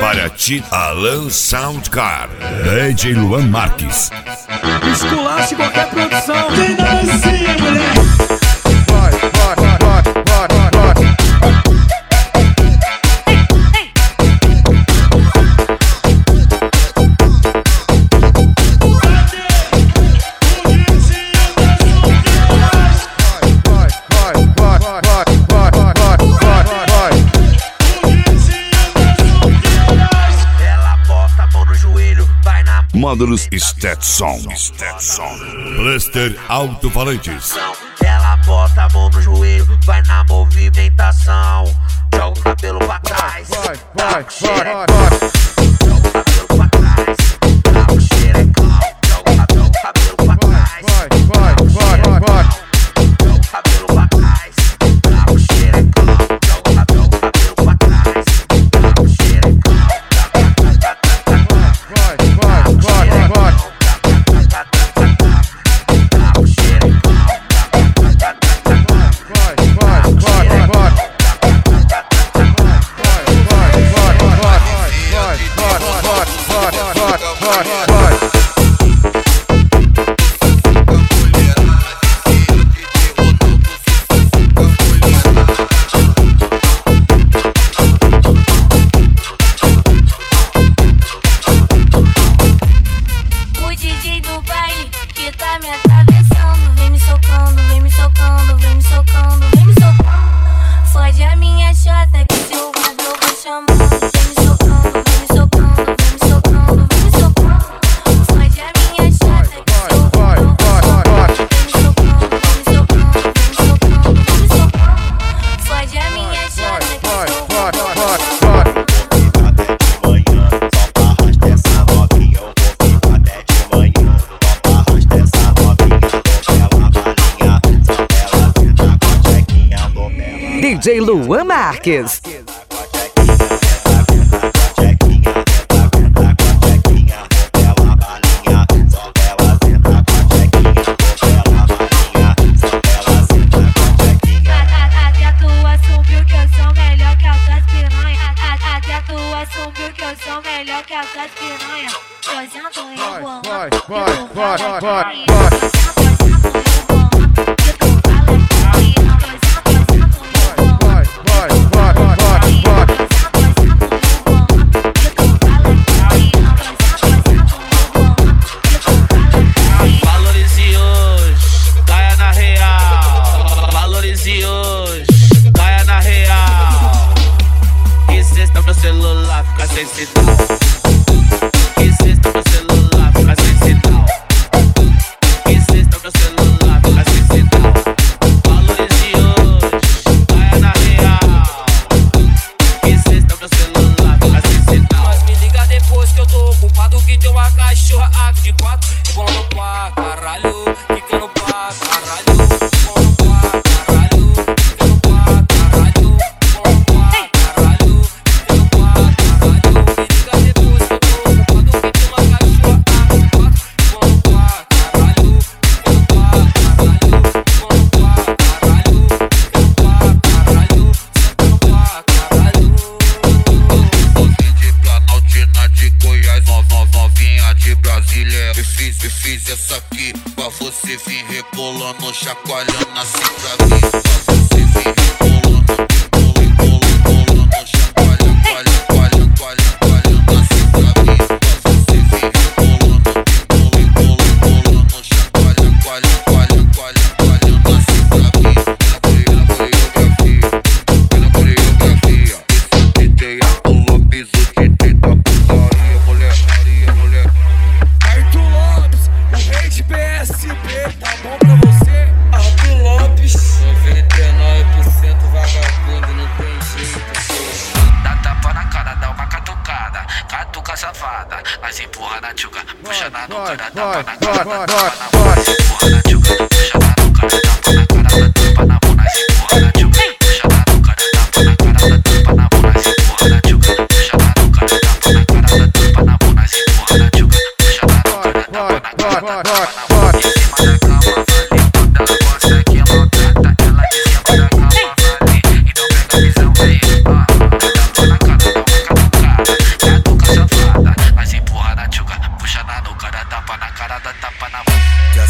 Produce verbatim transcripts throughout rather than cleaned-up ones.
Para ti, Alan Soundcar, D J Luan Marques. Esculache qualquer produção. Vem dar dancinha, mulher. Vai, vai, vai, vai, vai, vai. Módulos Stetson, Stetson, Cluster Alto-Falantes. Ela bota a mão no joelho, vai na movimentação. Joga o cabelo pra trás, vai, dá vai, um xerecão. vai. Joga o cabelo pra trás, dá um xerecão. Joga o cabelo pra trás, vai, vai, vai, vai. joga o cabelo pra trás, dá um xerecão. Joga o cabelo pra trás, dá um xerecão. Vai, vai, vai, vai. D J Luan Marques. Vai, vai, vai, vai, vai. Chacoalhando assim pra mim, pra você vir rebolando, rebolando, rebolando, chacoalhando, coalhando, coalhando, coalhando assim pra mim, pra você vir rebolando, rebolando, rebolando, chacoalhando, coalhando, coalhando, coalhando, coalhando assim pra mim. Pela coreografia, pela coreografia, esse D J Arthur Lopes, o D J da putaria, mulher, Maria, mulher. Arthur Lopes, o rei de P S B, tá bom pra você? Arthur Lopes, noventa e nove por cento vagabundo, não tem jeito. Dá tapa na cara, dá uma catucada, catuca safada, mas empurra na tchuca, puxa na nuca, dá tapa na cara, dá tapa na mão, mas empurra na tchuca, puxa na nuca, dá tapa na cara, dá tapa na mão, mas empurra na tchuca, puxa na nuca, dá tapa na cara, dá tapa na mão, mas empurra na tchuca, puxa na nuca, dá tapa na cara, dá tapa na mão, mas empurra na tchuca, puxa na nuca, dá tapa na cara, dá tapa na mão, em cima da cama, vale toda ela gosta que maltrata, ela de cima da cama, vale, então pega a visão, vem, ó, dá tapa na cara, dá uma catucada,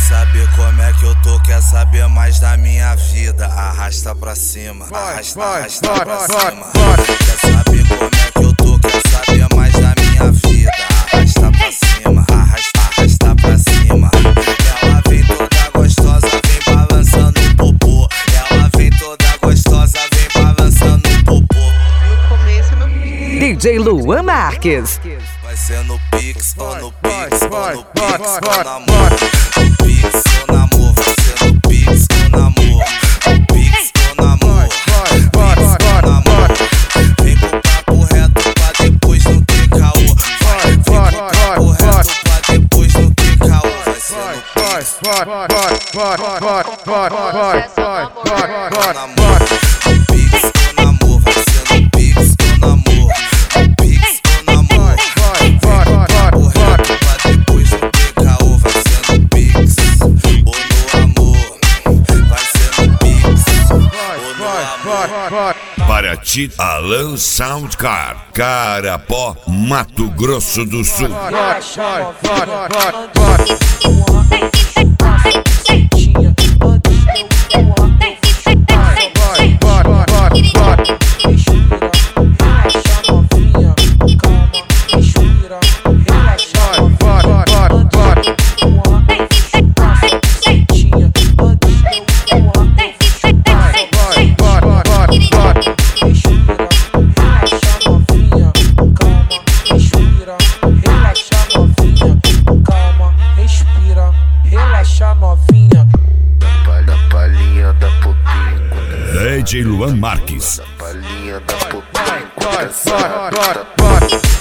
saber como é que eu tô, quer saber mais da minha vida? Arrasta pra cima, arrasta, arrasta pra cima. Quer saber como é que eu tô, quer saber mais da minha vida? Arrasta pra cima, arrasta, arrasta pra cima. Ela vem toda gostosa, vem balançando o popô. Ela vem toda gostosa, vem balançando o popô. No começo no Pix. D J Luan Marques. Vai ser no Pix, ou no Pix, ou no Pix, ou no amor. No Pix, ou no amor, vai ser no Pix, ou no amor. No Pix, ou no amor, Pix, ou no amor. Vem pro papo reto pra depois não ter caô. Vai, vem pro papo reto pra depois não ter caô. Vai ser no Pix, ou no amor. No Pix, ou no amor, vai ser no Pix, ou no amor. No Pix, ou no amor. Vem pro papo reto pra depois não ter caô. Vai ser no Pix, ou no amor. Vai ser no Pix, ou no amor. Paraty, Alan Soundcar, Carapó, Mato Grosso do Sul. Da palhinha da popinha, D J Luan Marques. palhinha da popinha,